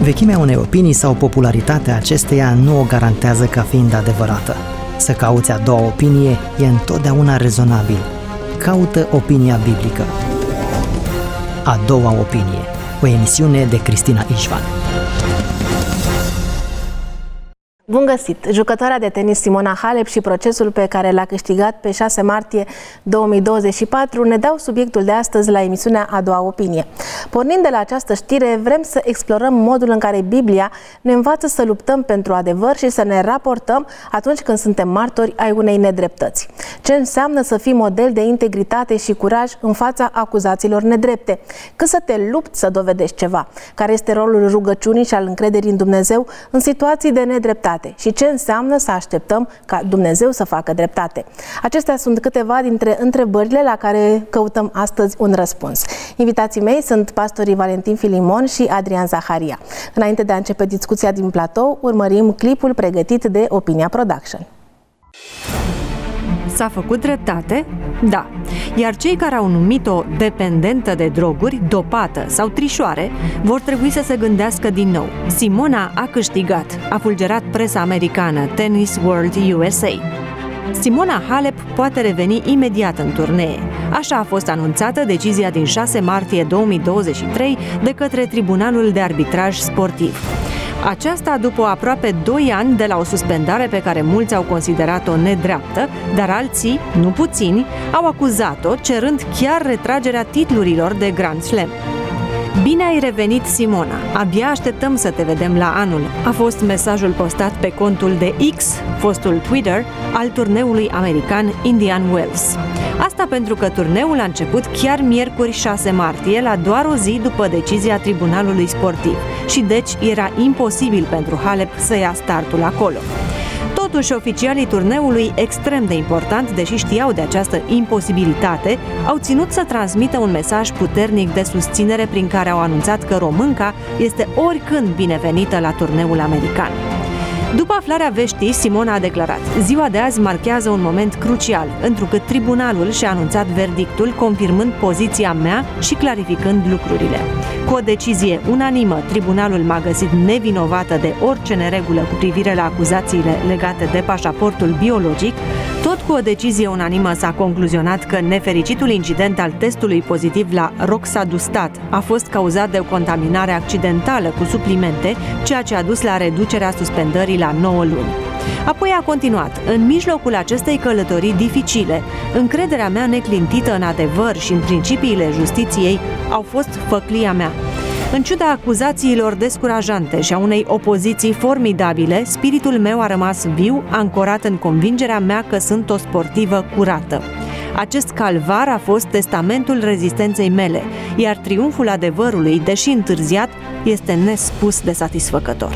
Vechimea unei opinii sau popularitatea acesteia nu o garantează ca fiind adevărată. Să cauți a doua opinie e întotdeauna rezonabil. Caută opinia biblică. A doua opinie, o emisiune de Cristina Ișvan. Bun găsit! Jucătoarea de tenis Simona Halep și procesul pe care l-a câștigat pe 6 martie 2024 ne dau subiectul de astăzi la emisiunea A doua opinie. Pornind de la această știre, vrem să explorăm modul în care Biblia ne învață să luptăm pentru adevăr și să ne raportăm atunci când suntem martori ai unei nedreptăți. Ce înseamnă să fii model de integritate și curaj în fața acuzațiilor nedrepte? Cât să te lupți să dovedești ceva? Care este rolul rugăciunii și al încrederii în Dumnezeu în situații de nedreptate? Și ce înseamnă să așteptăm ca Dumnezeu să facă dreptate? Acestea sunt câteva dintre întrebările la care căutăm astăzi un răspuns. Invitații mei sunt pastorii Valentin Filimon și Adrian Zaharia. Înainte de a începe discuția din platou, urmărim clipul pregătit de Opinia Production. S-a făcut dreptate? Da. Iar cei care au numit-o dependentă de droguri, dopată sau trișoare, vor trebui să se gândească din nou. Simona a câștigat, a fulgerat presa americană Tennis World USA. Simona Halep poate reveni imediat în turnee. Așa a fost anunțată decizia din 6 martie 2023 de către Tribunalul de Arbitraj Sportiv. Aceasta după aproape 2 ani de la o suspendare pe care mulți au considerat-o nedreaptă, dar alții, nu puțini, au acuzat-o cerând chiar retragerea titlurilor de Grand Slam. Bine ai revenit, Simona! Abia așteptăm să te vedem la anul, a fost mesajul postat pe contul de X, fostul Twitter, al turneului american Indian Wells. Asta pentru că turneul a început chiar miercuri 6 martie, la doar o zi după decizia Tribunalului Sportiv și deci era imposibil pentru Halep să ia startul acolo. Totuși, oficialii turneului, extrem de important, deși știau de această imposibilitate, au ținut să transmită un mesaj puternic de susținere prin care au anunțat că românca este oricând binevenită la turneul american. După aflarea veștii, Simona a declarat: ziua de azi marchează un moment crucial, întrucât tribunalul și-a anunțat verdictul, confirmând poziția mea și clarificând lucrurile. Cu o decizie unanimă, tribunalul m-a găsit nevinovată de orice neregulă cu privire la acuzațiile legate de pașaportul biologic. Tot cu o decizie unanimă s-a concluzionat că nefericitul incident al testului pozitiv la roxadustat a fost cauzat de o contaminare accidentală cu suplimente, ceea ce a dus la reducerea suspendării la 9 luni. Apoi a continuat: în mijlocul acestei călătorii dificile, încrederea mea neclintită în adevăr și în principiile justiției au fost făclia mea. În ciuda acuzațiilor descurajante și a unei opoziții formidabile, spiritul meu a rămas viu, ancorat în convingerea mea că sunt o sportivă curată. Acest calvar a fost testamentul rezistenței mele, iar triumful adevărului, deși întârziat, este nespus de satisfăcător.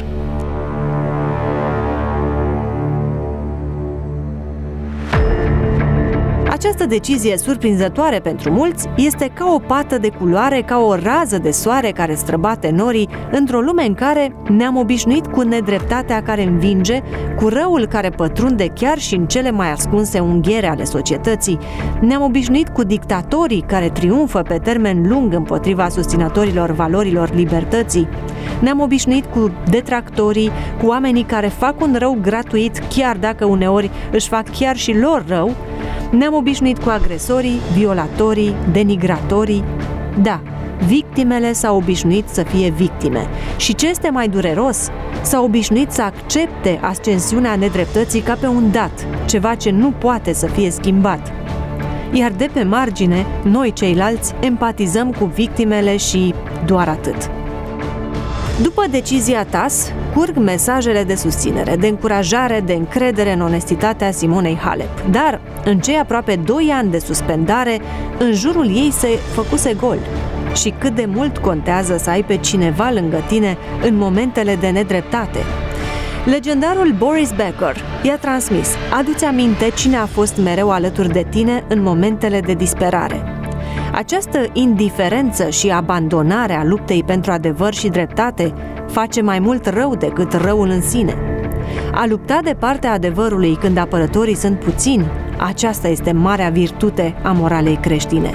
Această decizie surprinzătoare pentru mulți este ca o pată de culoare, ca o rază de soare care străbate norii într-o lume în care ne-am obișnuit cu nedreptatea care învinge, cu răul care pătrunde chiar și în cele mai ascunse unghiere ale societății. Ne-am obișnuit cu dictatorii care triumfă pe termen lung împotriva susținătorilor valorilor libertății. Ne-am obișnuit cu detractorii, cu oamenii care fac un rău gratuit, chiar dacă uneori își fac chiar și lor rău. Ne-am obișnuit cu agresorii, violatorii, denigratorii. Da, victimele s-au obișnuit să fie victime. Și ce este mai dureros? S-au obișnuit să accepte ascensiunea nedreptății ca pe un dat, ceva ce nu poate să fie schimbat. Iar de pe margine, noi ceilalți empatizăm cu victimele și doar atât. După decizia TAS, curg mesajele de susținere, de încurajare, de încredere în onestitatea Simonei Halep. Dar, în cei aproape 2 ani de suspendare, în jurul ei se făcuse gol. Și cât de mult contează să ai pe cineva lângă tine în momentele de nedreptate. Legendarul Boris Becker i-a transmis: adu-ți aminte cine a fost mereu alături de tine în momentele de disperare. Această indiferență și abandonare a luptei pentru adevăr și dreptate face mai mult rău decât răul în sine. A lupta de partea adevărului când apărătorii sunt puțini, aceasta este marea virtute a moralei creștine.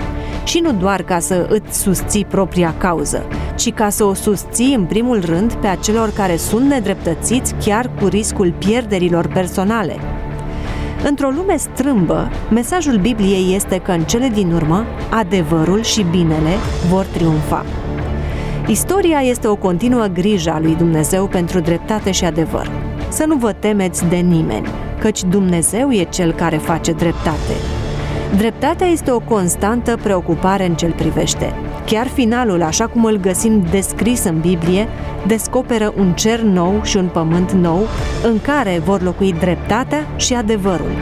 și nu doar ca să îți susții propria cauză, ci ca să o susții în primul rând pe acelor care sunt nedreptățiți, chiar cu riscul pierderilor personale. Într-o lume strâmbă, mesajul Bibliei este că în cele din urmă, adevărul și binele vor triumfa. Istoria este o continuă grijă a lui Dumnezeu pentru dreptate și adevăr. Să nu vă temeți de nimeni, căci Dumnezeu e Cel care face dreptate. Dreptatea este o constantă preocupare în ce-L privește. Chiar finalul, așa cum îl găsim descris în Biblie, descoperă un cer nou și un pământ nou, în care vor locui dreptatea și adevărul.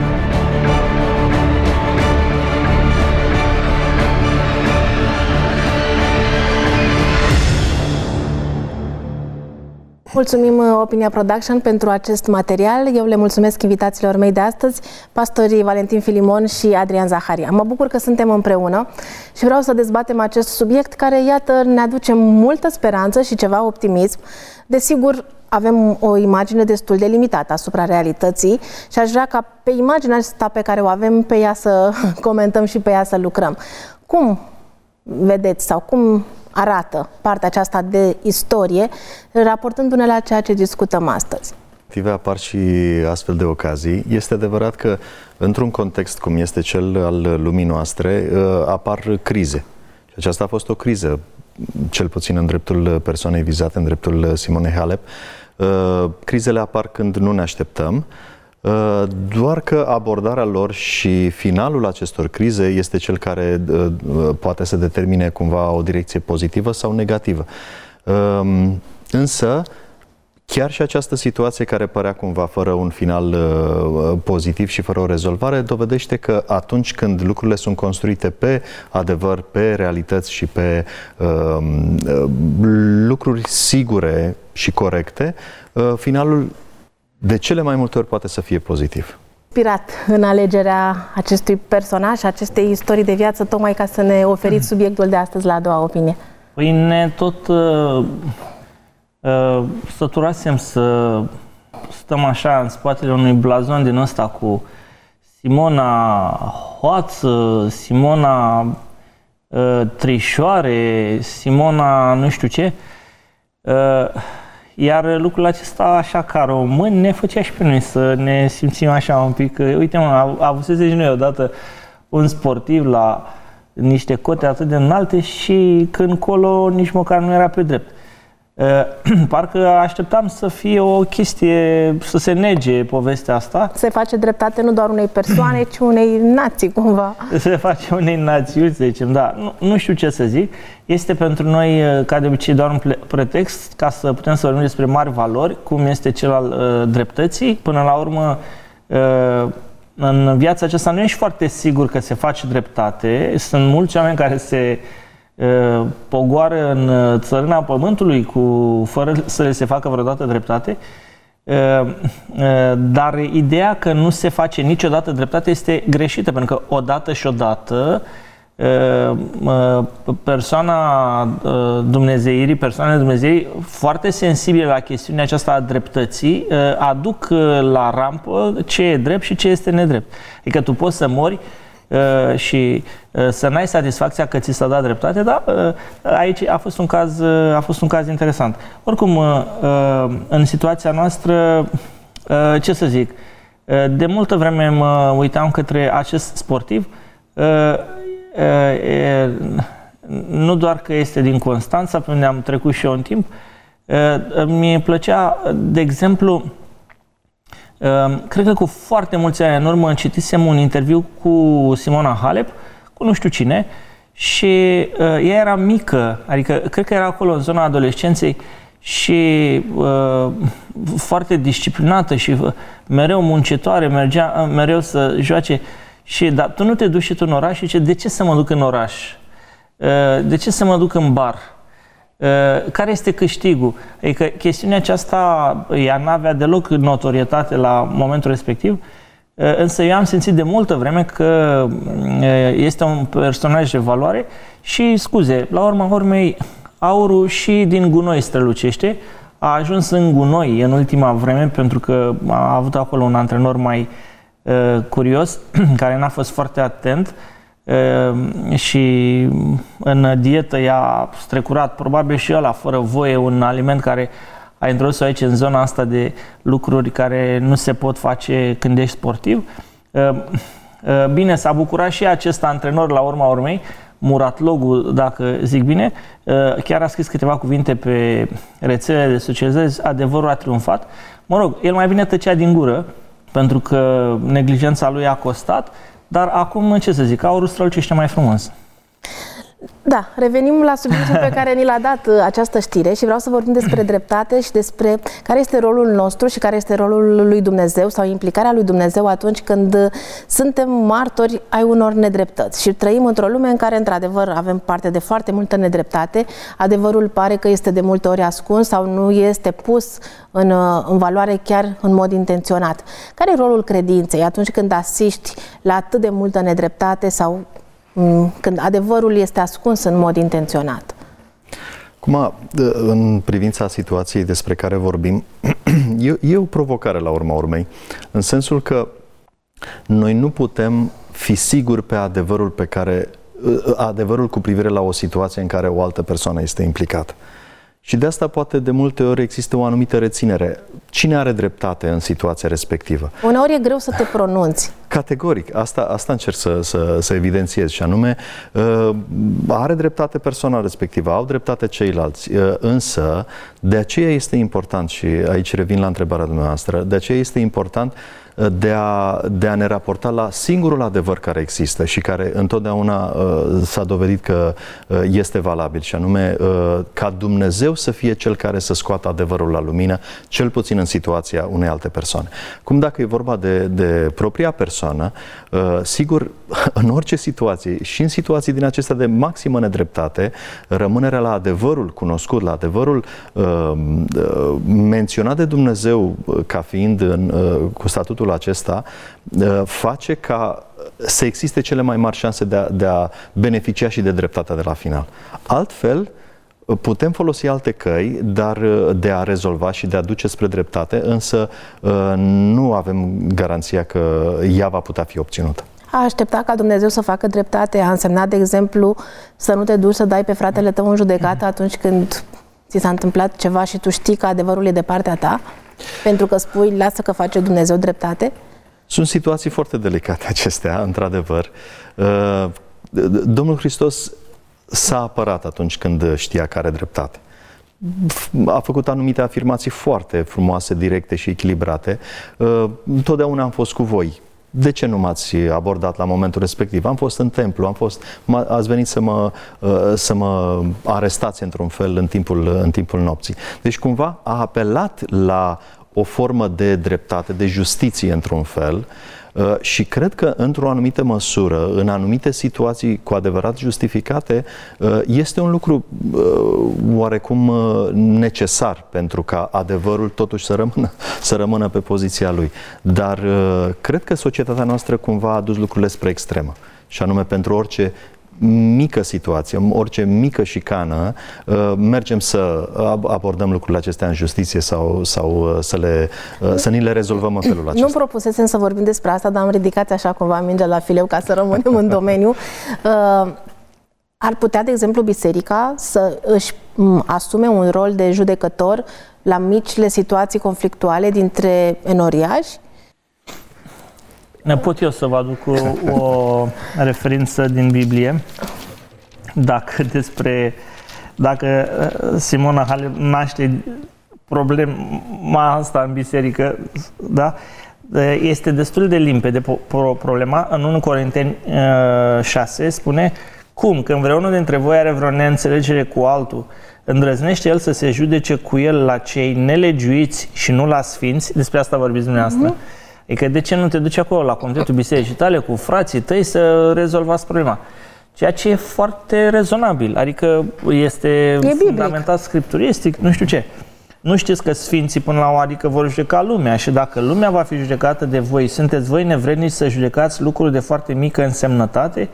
Mulțumim Opinia Production pentru acest material. Eu le mulțumesc invitațiilor mei de astăzi, pastorii Valentin Filimon și Adrian Zaharia. Mă bucur că suntem împreună și vreau să dezbatem acest subiect care, iată, ne aduce multă speranță și ceva optimism. Desigur, avem o imagine destul de limitată asupra realității și aș vrea ca pe imaginea asta pe care o avem, pe ea să comentăm și pe ea să lucrăm. Cum vedeți sau cum arată partea aceasta de istorie, raportându-ne la ceea ce discutăm astăzi? Apar și astfel de ocazii. Este adevărat că într-un context cum este cel al lumii noastre, apar crize. Și aceasta a fost o criză, cel puțin în dreptul persoanei vizate, în dreptul Simonei Halep. Crizele apar când nu ne așteptăm, doar că abordarea lor și finalul acestor crize este cel care poate să determine cumva o direcție pozitivă sau negativă. Însă, chiar și această situație care părea cumva fără un final pozitiv și fără o rezolvare, dovedește că atunci când lucrurile sunt construite pe adevăr, pe realități și pe lucruri sigure și corecte, finalul de cele mai multe ori poate să fie pozitiv. Inspirat în alegerea acestui personaj, acestei istorii de viață, tocmai ca să ne oferiți subiectul de astăzi la A Doua Opinie? Păi ne tot săturasem să stăm așa în spatele unui blazon din ăsta cu Simona Hoață, Simona Trișoare, Simona nu știu ce. Iar lucrul acesta, așa ca români, ne făcea și pe noi să ne simțim așa un pic. Uite, avusese și noi odată un sportiv la niște cote atât de înalte și când colo nici măcar nu era pe drept. Parcă așteptam să fie o chestie, să se nege povestea asta. Se face dreptate nu doar unei persoane, ci unei nații, cumva. Se face unei națiuni, să zicem, da. Nu știu ce să zic. Este pentru noi, ca de obicei, doar un pretext ca să putem să vorbim despre mari valori, cum este cel al dreptății. Până la urmă, în viața aceasta nu ești foarte sigur că se face dreptate. Sunt mulți oameni care se pogoară în țărâna pământului fără să le se facă vreodată dreptate, dar ideea că nu se face niciodată dreptate este greșită, pentru că odată și odată persoanele Dumnezeirii foarte sensibile la chestiunea aceasta a dreptății aduc la rampă ce e drept și ce este nedrept. Adică tu poți să mori și să n-ai satisfacția că ți s-a dat dreptate, dar aici a fost un caz interesant. Oricum, în situația noastră, ce să zic, de multă vreme mă uitam către acest sportiv, nu doar că este din Constanța, pe unde am trecut și eu în timp, mi-e plăcea, de exemplu, cred că cu foarte mulți ani în urmă citisem un interviu cu Simona Halep, cu nu știu cine, și ea era mică, adică cred că era acolo în zona adolescenței și foarte disciplinată și mereu muncitoare, mergea mereu să joace. Dar tu nu te duci și tu în oraș și zice, de ce să mă duc în oraș? De ce să mă duc în bar? Care este câștigul? Adică chestiunea aceasta, ea n-avea deloc notorietate la momentul respectiv, însă eu am simțit de multă vreme că este un personaj de valoare și, scuze, la urma urmei, aurul și din gunoi strălucește. A ajuns în gunoi în ultima vreme pentru că a avut acolo un antrenor mai curios, care n-a fost foarte atent și în dietă i-a strecurat probabil și ăla fără voie un aliment care a introdus aici în zona asta de lucruri care nu se pot face când ești sportiv. Bine, s-a bucurat și acest antrenor la urma urmei, Muratlogu, dacă zic bine, chiar a scris câteva cuvinte pe rețelele de socializare, adevărul a triumfat. Mă rog, el mai bine tăcea din gură, pentru că neglijența lui a costat, dar acum, ce să zic, aurul strălucește mai frumos. Da, revenim la subiectul pe care ni l-a dat această știre și vreau să vorbim despre dreptate și despre care este rolul nostru și care este rolul lui Dumnezeu sau implicarea lui Dumnezeu atunci când suntem martori ai unor nedreptăți. Și trăim într-o lume în care, într-adevăr, avem parte de foarte multă nedreptate. Adevărul pare că este de multe ori ascuns sau nu este pus în valoare chiar în mod intenționat. Care e rolul credinței atunci când asiști la atât de multă nedreptate sau când adevărul este ascuns în mod intenționat? Acum, în privința situației despre care vorbim, e o provocare la urma urmei, în sensul că noi nu putem fi siguri pe adevărul cu privire la o situație în care o altă persoană este implicată. Și de asta poate de multe ori există o anumită reținere. Cine are dreptate în situația respectivă? Uneori e greu să te pronunți. Categoric. Asta încerc să evidențiez și anume are dreptate persoana respectivă, au dreptate ceilalți. Însă, de aceea este important, și aici revin la întrebarea dumneavoastră, de aceea este important de a ne raporta la singurul adevăr care există și care întotdeauna s-a dovedit că este valabil, și anume ca Dumnezeu să fie Cel care să scoată adevărul la lumină, cel puțin în situația unei alte persoane. Cum dacă e vorba de propria persoană, sigur, în orice situație și în situații din acestea de maximă nedreptate, rămânerea la adevărul cunoscut, la adevărul menționat de Dumnezeu ca fiind cu statutul acesta, face ca să existe cele mai mari șanse de a beneficia și de dreptatea de la final. Altfel, putem folosi alte căi, dar de a rezolva și de a duce spre dreptate, însă nu avem garanția că ea va putea fi obținută. A aștepta ca Dumnezeu să facă dreptate a însemnat, de exemplu, să nu te duci să dai pe fratele tău în judecată atunci când ți s-a întâmplat ceva și tu știi că adevărul e de partea ta? Pentru că spui, lasă că face Dumnezeu dreptate? Sunt situații foarte delicate acestea, într-adevăr. Domnul Hristos s-a apărat atunci când știa că are dreptate. A făcut anumite afirmații foarte frumoase, directe și echilibrate. Întotdeauna am fost cu voi. De ce nu m-ați abordat la momentul respectiv? Am fost în templu, ați venit să mă arestați într-un fel în timpul nopții. Deci cumva a apelat la o formă de dreptate, de justiție într-un fel, și cred că într-o anumită măsură, în anumite situații cu adevărat justificate, este un lucru oarecum necesar pentru ca adevărul totuși să rămână pe poziția lui. Dar cred că societatea noastră cumva a dus lucrurile spre extremă, și anume pentru orice mică situație, orice mică șicană, mergem să abordăm lucrurile acestea în justiție sau să ni le rezolvăm în felul acesta. Nu propusesem să vorbim despre asta, dar am ridicat așa cumva mingea la fileu ca să rămânem în domeniu. Ar putea, de exemplu, biserica să își asume un rol de judecător la micile situații conflictuale dintre enoriași? Pot eu să vă aduc o referință din Biblie, dacă Simona Halep naște problema asta în biserică, da? Este destul de limpede problema. În 1 Corinteni 6 spune: cum, când vreunul dintre voi are vreo neînțelegere cu altul, îndrăznește el să se judece cu el la cei nelegiuiți și nu la sfinți? Despre asta vorbiți dumneavoastră. Adică de ce nu te duci acolo la comitetul bisericii tale cu frații tăi să rezolvați problema? Ceea ce e foarte rezonabil, adică este fundamentat scripturistic, nu știu ce. Nu știți că sfinții până la urmă, adică vor judeca lumea, și dacă lumea va fi judecată de voi, sunteți voi nevrednici să judecați lucruri de foarte mică însemnătate,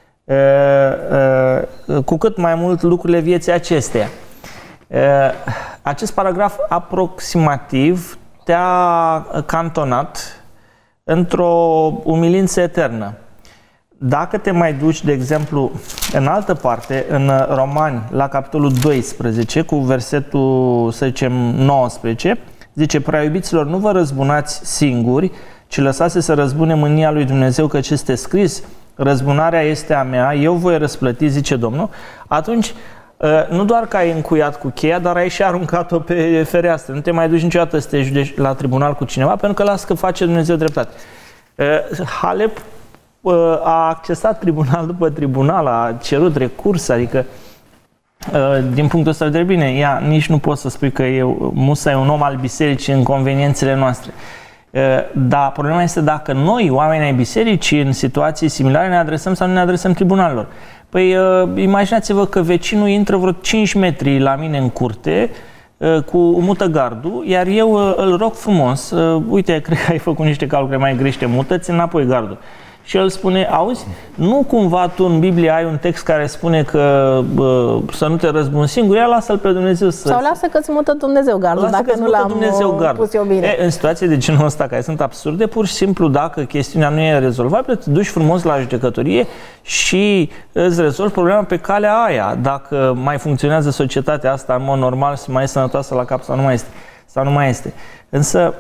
cu cât mai mult lucrurile vieții acesteia. Acest paragraf aproximativ te-a cantonat într-o umilință eternă. Dacă te mai duci, de exemplu, în altă parte, în Romani, la capitolul 12, cu versetul, să zicem, 19, zice: prea iubiților, nu vă răzbunați singuri, ci lăsați să răzbune mânia lui Dumnezeu, căci este scris: răzbunarea este a mea, eu voi răsplăti, zice Domnul. Atunci, nu doar că ai încuiat cu cheia, dar ai și aruncat-o pe fereastră. Nu te mai duci niciodată să te judeci la tribunal cu cineva, pentru că las că face Dumnezeu dreptate. Halep a accesat tribunal după tribunal, a cerut recurs, adică din punctul ăsta de vedere, bine, ea nici nu poți să spui că Musa e un om al bisericii în conveniențele noastre. Dar problema este dacă noi, oamenii ai bisericii, în situații similare, ne adresăm sau nu ne adresăm tribunalelor. Păi imaginați-vă că vecinul intră vreo 5 metri la mine în curte cu mută gardul, iar eu îl rog frumos: uite, cred că ai făcut niște calcule mai grește, mută-ți înapoi gardul. Și el spune: auzi, nu cumva tu în Biblie ai un text care spune că să nu te răzbuni singur? Ia lasă-l pe Dumnezeu să... Sau lasă că-ți mută Dumnezeu gardul, dacă nu l-am pus eu bine. În situații de genul ăsta, care sunt absurde, pur și simplu, dacă chestiunea nu e rezolvabilă, te duci frumos la judecătorie și îți rezolvi problema pe calea aia. Dacă mai funcționează societatea asta în mod normal și mai e sănătoasă la cap sau nu mai este. Însă,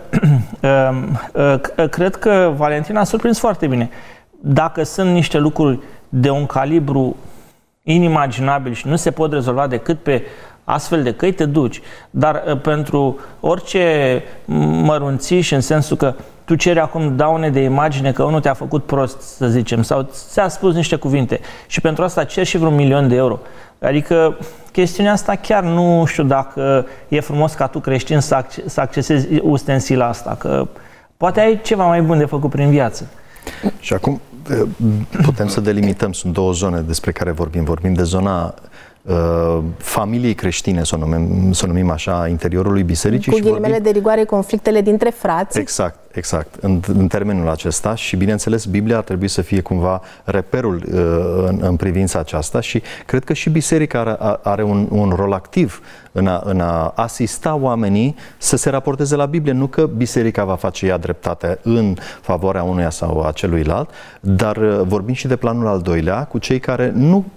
cred că Valentina a surprins foarte bine. Dacă sunt niște lucruri de un calibru inimaginabil și nu se pot rezolva decât pe astfel de căi, te duci. Dar pentru orice mărunțiș, în sensul că tu ceri acum daune de imagine că unul te-a făcut prost, să zicem, sau ți-a spus niște cuvinte și pentru asta ceri și vreo 1.000.000 de euro. Adică chestiunea asta chiar nu știu dacă e frumos ca tu, creștin, să accesezi ustensila asta, că poate ai ceva mai bun de făcut prin viață. Și acum putem să delimităm, sunt două zone despre care vorbim. Vorbim de zona familiei creștine, să o numim așa, interiorului bisericii. Cu ghilimele de rigoare, conflictele dintre frați. Exact. În termenul acesta și, bineînțeles, Biblia ar trebui să fie cumva reperul în privința aceasta și cred că și biserica are un rol activ în a asista oamenii să se raporteze la Biblie. Nu că biserica va face ea dreptate în favoarea unuia sau a celuilalt, dar vorbim și de planul al doilea, cu cei care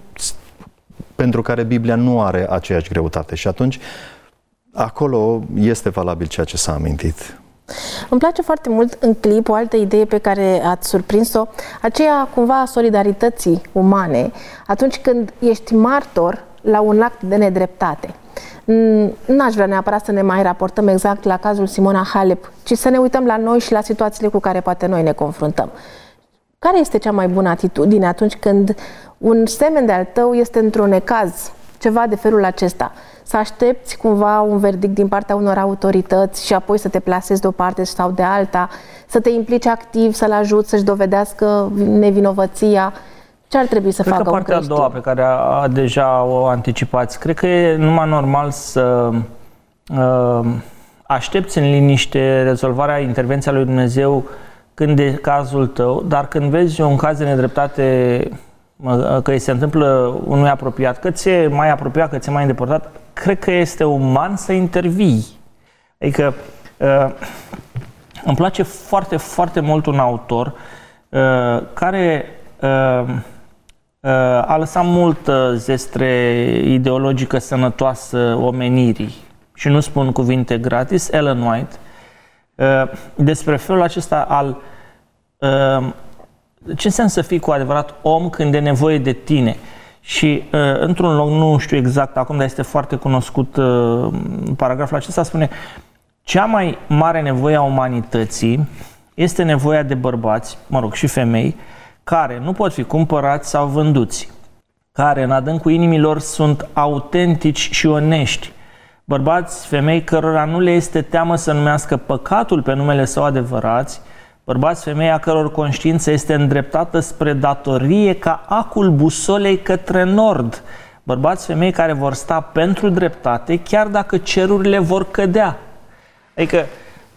pentru care Biblia nu are aceeași greutate și atunci acolo este valabil ceea ce s-a amintit. Îmi place foarte mult în clip o altă idee pe care ați surprins-o, aceea cumva a solidarității umane atunci când ești martor la un act de nedreptate. N-aș vrea neapărat să ne mai raportăm exact la cazul Simona Halep, ci să ne uităm la noi și la situațiile cu care poate noi ne confruntăm. Care este cea mai bună atitudine atunci când un semen de-al tău este într-un necaz, ceva de felul acesta? Să aștepți cumva un verdict din partea unor autorități și apoi să te plasezi de o parte sau de alta, să te implici activ, să-l ajuți să-și dovedească nevinovăția? Ce ar trebui să facă un creștin? Cred că partea a doua, pe care deja o anticipați, cred că e numai normal să aștepți în liniște rezolvarea, intervenția lui Dumnezeu când e cazul tău, dar când vezi un caz de nedreptate, că îi se întâmplă unui apropiat, că ți-e mai apropiat, că ți-e mai îndepărtat, cred că este uman să intervii. Adică îmi place foarte, foarte mult un autor care a lăsat multă zestre ideologică sănătoasă omenirii și nu spun cuvinte gratis, Ellen White, despre felul acesta al ce înseamnă să fii cu adevărat om când e nevoie de tine. Și într-un loc, nu știu exact acum, dar este foarte cunoscut, paragraful acesta spune: cea mai mare nevoie a umanității este nevoia de bărbați, și femei, care nu pot fi cumpărați sau vânduți, care în adâncul inimilor sunt autentici și onești, bărbați, femei cărora nu le este teamă să numească păcatul pe numele său adevărați, bărbați, femei a căror conștiință este îndreptată spre datorie ca acul busolei către nord, bărbați, femei care vor sta pentru dreptate chiar dacă cerurile vor cădea. Adică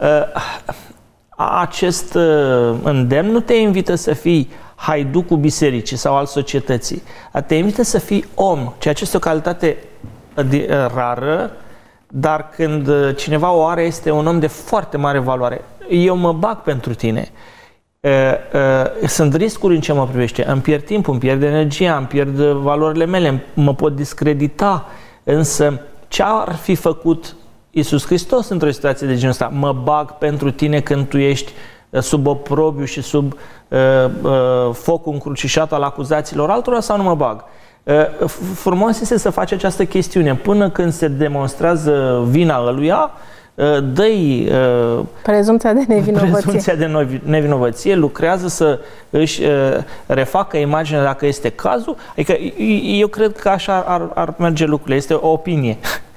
acest îndemn nu te invită să fii haiducul bisericii sau al societății, te invită să fii om, ceea ce este o calitate rară, dar când cineva o are, este un om de foarte mare valoare. Eu mă bag pentru tine. Sunt riscuri în ce mă privește. Îmi pierd timpul, îmi pierd energia, îmi pierd valorile mele, mă pot discredita. Însă ce ar fi făcut Iisus Hristos într-o situație de genul ăsta? Mă bag pentru tine când tu ești sub oprobiu și sub focul încrucișat al acuzațiilor altora sau nu mă bag? Frumos este să faci această chestiune până când se demonstrează vina ăluia, dă-i prezumția de nevinovăție. Prezumția de nevinovăție, lucrează să își refacă imaginea dacă este cazul. Adică eu cred că așa ar merge lucrurile. Este o opinie.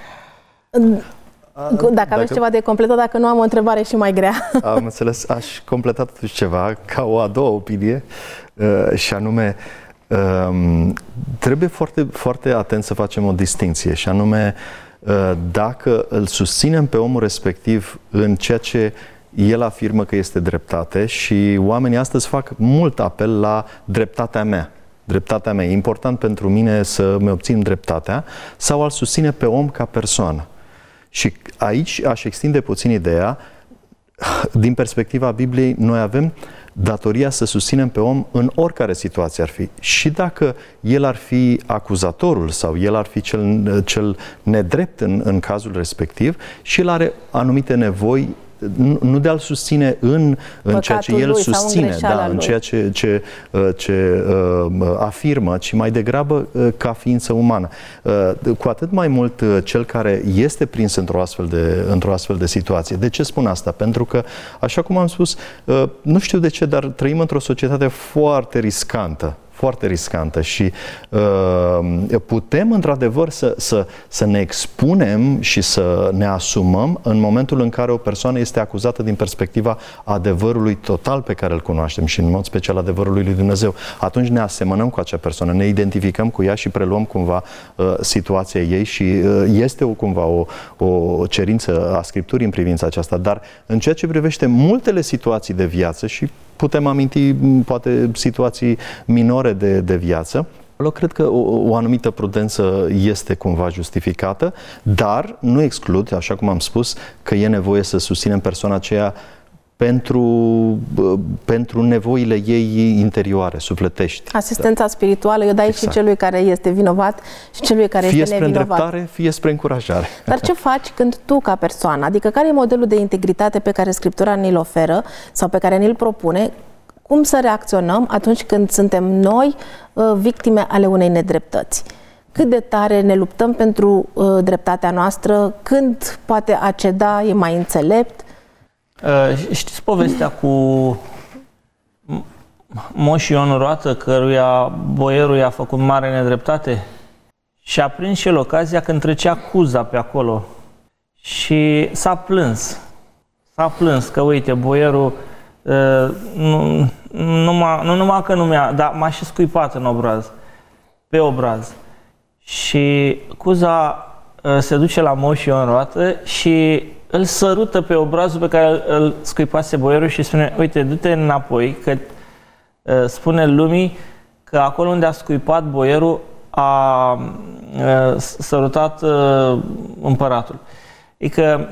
Dacă aveți ceva de completat, dacă nu am o întrebare și mai grea. Am înțeles, aș completa totuși ceva ca o a doua opinie și anume trebuie foarte, foarte atent să facem o distinție și anume dacă îl susținem pe omul respectiv în ceea ce el afirmă că este dreptate și oamenii astăzi fac mult apel la dreptatea mea. Dreptatea mea. E important pentru mine să-mi obțin dreptatea sau al susține pe om ca persoană. Și aici aș extinde puțin ideea, din perspectiva Bibliei, noi avem datoria să susținem pe om în oricare situație ar fi. Și dacă el ar fi acuzatorul sau el ar fi cel nedrept în cazul respectiv și el are anumite nevoi, nu de a-l susține în ceea ce el susține, în ceea ce afirmă, ci mai degrabă ca ființă umană. Cu atât mai mult cel care este prins într-o astfel de situație. De ce spun asta? Pentru că, așa cum am spus, nu știu de ce, dar trăim într-o societate foarte riscantă și putem într-adevăr să ne expunem și să ne asumăm în momentul în care o persoană este acuzată din perspectiva adevărului total pe care îl cunoaștem și în mod special adevărului lui Dumnezeu. Atunci ne asemănăm cu acea persoană, ne identificăm cu ea și preluăm cumva situația ei și este cumva o cerință a Scripturii în privința aceasta, dar în ceea ce privește multele situații de viață și putem aminti poate situații minore de viață, cred că o anumită prudență este cumva justificată, dar nu exclud, așa cum am spus, că e nevoie să susținem persoana aceea pentru nevoile ei interioare, sufletești. Asistența spirituală, eu dai exact. Și celui care este vinovat și celui care fie este nevinovat. Fie spre îndreptare, fie spre încurajare. Dar ce faci când tu, ca persoană, adică care e modelul de integritate pe care Scriptura ni-l oferă sau pe care ni-l propune, cum să reacționăm atunci când suntem noi victime ale unei nedreptăți? Cât de tare ne luptăm pentru dreptatea noastră? Când poate a ceda e mai înțelept? Știți povestea cu Moș Ion Roată, căruia boierul i-a făcut mare nedreptate? Și a prins și el ocazia când trecea Cuza pe acolo. Și s-a plâns. S-a plâns că, uite, boierul nu numai că nu mi-a, dar m-a și scuipat în obraz, pe obraz. Și Cuza se duce la Moș Ion Roată și îl sărută pe obrazul pe care îl scuipase boierul și spune: uite, du-te înapoi, că spune lumii că acolo unde a scuipat boierul a sărutat împăratul. Adică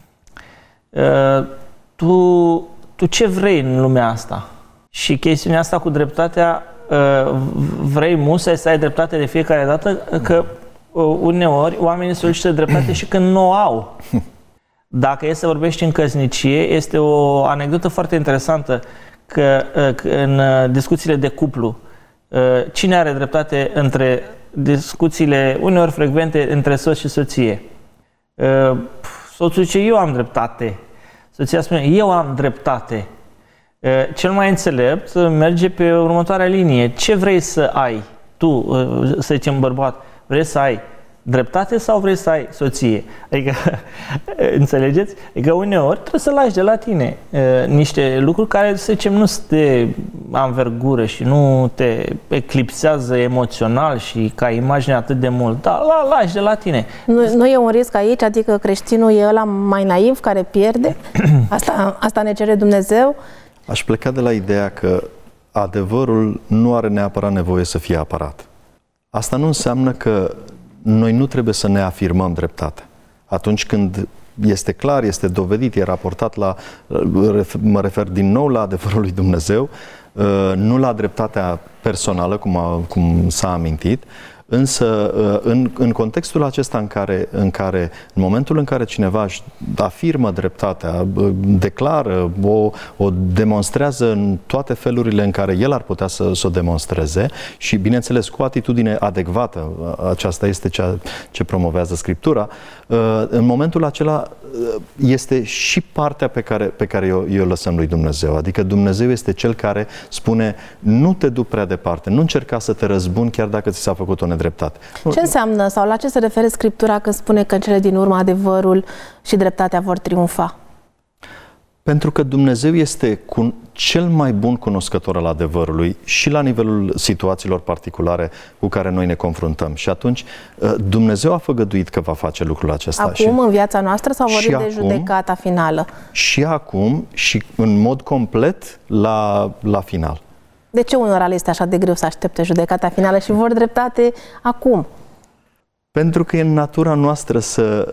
tu ce vrei în lumea asta? Și chestiunea asta cu dreptatea, vrei musai să ai dreptate de fiecare dată? Că uneori oamenii solicită dreptate și când nu o au. Dacă e să vorbești în căsnicie, este o anecdotă foarte interesantă că în discuțiile de cuplu, cine are dreptate între discuțiile uneori frecvente între soț și soție? Soțul zice: eu am dreptate. Soția spune: eu am dreptate. Cel mai înțelept merge pe următoarea linie. Ce vrei să ai tu, să zicem bărbat? Vrei să ai dreptate sau vrei să ai soție? Adică, înțelegeți? Adică uneori trebuie să lași de la tine niște lucruri care, să zicem, nu te anvergură și nu te eclipsează emoțional și ca imagine atât de mult. Dar lași de la tine. Nu e un risc aici? Adică creștinul e ăla mai naiv care pierde? Asta ne cere Dumnezeu? Aș pleca de la ideea că adevărul nu are neapărat nevoie să fie apărat. Asta nu înseamnă că noi nu trebuie să ne afirmăm dreptatea. Atunci când este clar, este dovedit, e raportat mă refer din nou la adevărul lui Dumnezeu, nu la dreptatea personală, cum s-a amintit, însă în contextul acesta în momentul în care cineva își afirmă dreptatea, declară, o demonstrează în toate felurile în care el ar putea să o demonstreze și, bineînțeles, cu o atitudine adecvată, aceasta este ceea ce promovează Scriptura, în momentul acela este și partea pe care eu lăsăm lui Dumnezeu. Adică Dumnezeu este Cel care spune: nu te du prea departe, nu încerca să te răzbuni chiar dacă ți s-a făcut o nedreptate. Ce înseamnă sau la ce se referă Scriptura când spune că în cele din urmă adevărul și dreptatea vor triumfa? Pentru că Dumnezeu este cel mai bun cunoscător al adevărului și la nivelul situațiilor particulare cu care noi ne confruntăm. Și atunci Dumnezeu a făgăduit că va face lucrul acesta. Acum, în viața noastră, sau vorbim de judecata finală? Și acum, și în mod complet la final. De ce unora le este așa de greu să aștepte judecata finală și vor dreptate acum? Pentru că e în natura noastră să...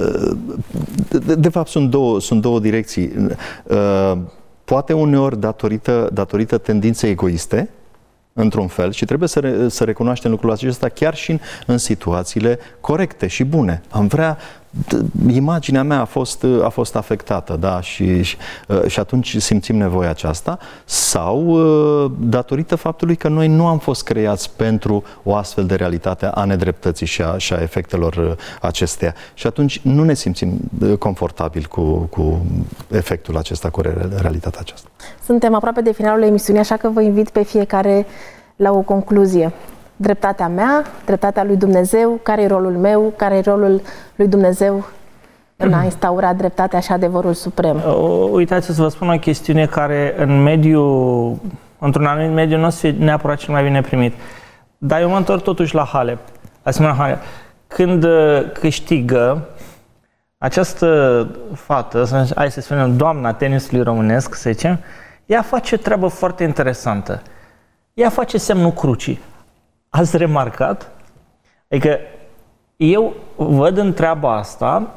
De fapt, sunt două direcții. Poate uneori datorită tendinței egoiste, într-un fel, și trebuie să recunoaștem lucrul acesta chiar și în situațiile corecte și bune. Imaginea mea a fost afectată, da, și atunci simțim nevoia aceasta, sau datorită faptului că noi nu am fost creați pentru o astfel de realitate a nedreptății și a efectelor acesteia. Și atunci nu ne simțim confortabil cu efectul acesta, cu realitatea aceasta. Suntem aproape de finalul emisiunii, așa că vă invit pe fiecare la o concluzie. Dreptatea mea, dreptatea lui Dumnezeu, care e rolul meu, care e rolul lui Dumnezeu în a instaura dreptatea și adevărul suprem? Uitați să vă spun o chestiune care într-un anumit mediu nu o să fie neapărat cel mai bine primit. Dar eu mă întorc totuși la Halep. Halep. Când câștigă această fată, hai să spunem doamna tenisului românesc, să zicem, ea face o treabă foarte interesantă. Ea face semnul crucii. Ați remarcat? Adică eu văd în treaba asta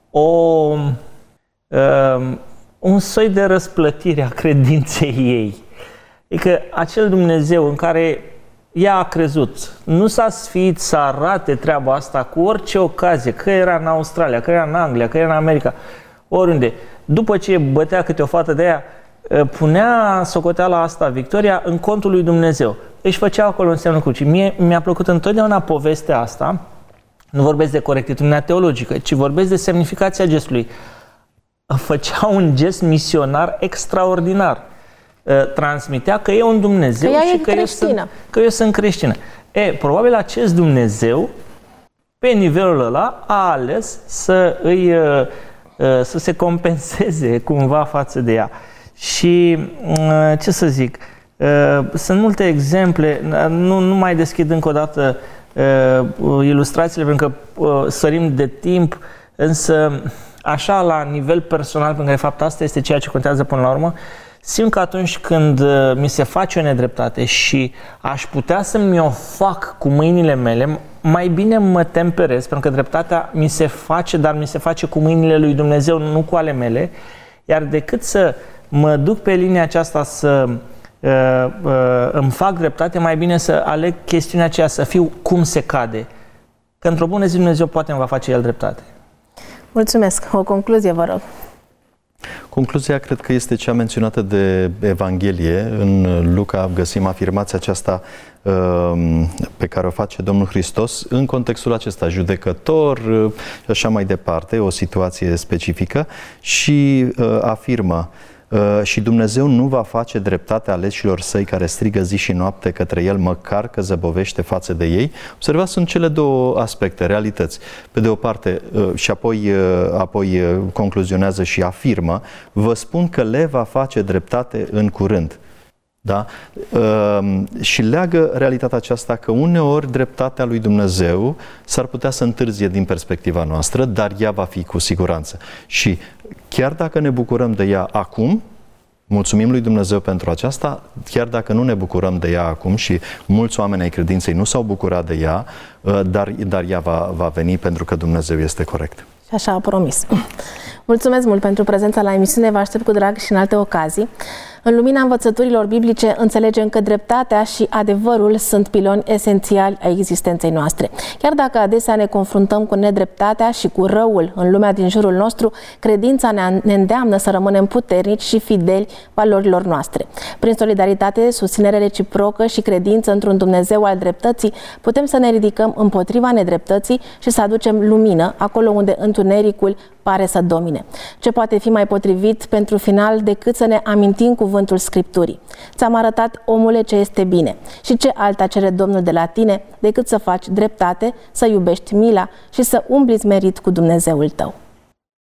un soi de răsplătire a credinței ei. Adică acel Dumnezeu în care ea a crezut, nu s-a sfiit să arate treaba asta cu orice ocazie, că era în Australia, că era în Anglia, că era în America, oriunde. După ce bătea câte o fată de aia, punea socoteala asta, victoria, în contul lui Dumnezeu. Își făcea acolo un semn crucii. Mie mi-a plăcut întotdeauna povestea asta. Nu vorbesc de corectitudinea teologică, ci vorbesc de semnificația gestului. Făcea un gest misionar extraordinar. Transmitea că e un Dumnezeu și că eu sunt creștină. Probabil acest Dumnezeu, pe nivelul ăla, a ales să se compenseze cumva față de ea. Și ce să zic, sunt multe exemple, nu mai deschid încă o dată ilustrațiile pentru că sărim de timp, însă așa la nivel personal, pentru că de fapt asta este ceea ce contează până la urmă, simt că atunci când mi se face o nedreptate și aș putea să mi-o fac cu mâinile mele, mai bine mă temperez, pentru că dreptatea mi se face, dar mi se face cu mâinile lui Dumnezeu, nu cu ale mele, iar decât să mă duc pe linia aceasta să îmi fac dreptate, mai bine să aleg chestiunea aceea, să fiu cum se cade. Că într-o bună zi Dumnezeu poate îmi va face El dreptate. Mulțumesc. O concluzie, vă rog. Concluzia cred că este cea menționată de Evanghelie. În Luca găsim afirmația aceasta pe care o face Domnul Hristos în contextul acesta, judecător și așa mai departe, o situație specifică, și afirmă: și Dumnezeu nu va face dreptate aleșilor săi care strigă zi și noapte către El, măcar că zăbovește față de ei. Observați, sunt cele două aspecte, realități. Pe de o parte, și apoi concluzionează și afirmă: vă spun că le va face dreptate în curând. Da? Și leagă realitatea aceasta că uneori dreptatea lui Dumnezeu s-ar putea să întârzie din perspectiva noastră, dar ea va fi cu siguranță. Și chiar dacă ne bucurăm de ea acum, mulțumim lui Dumnezeu pentru aceasta, chiar dacă nu ne bucurăm de ea acum, și mulți oameni ai credinței nu s-au bucurat de ea, dar ea va veni pentru că Dumnezeu este corect. Și așa a promis. Mulțumesc mult pentru prezența la emisiune, vă aștept cu drag și în alte ocazii. În lumina învățăturilor biblice înțelegem că dreptatea și adevărul sunt piloni esențiali ai existenței noastre. Chiar dacă adesea ne confruntăm cu nedreptatea și cu răul în lumea din jurul nostru, credința ne îndeamnă să rămânem puternici și fideli valorilor noastre. Prin solidaritate, susținere reciprocă și credință într-un Dumnezeu al dreptății, putem să ne ridicăm împotriva nedreptății și să aducem lumină acolo unde întunericul pare să domine. Ce poate fi mai potrivit pentru final decât să ne amintim cuvântul Scripturii? Ți-am arătat, omule, ce este bine. Și ce alta cere Domnul de la tine decât să faci dreptate, să iubești mila și să umbli merit cu Dumnezeul tău.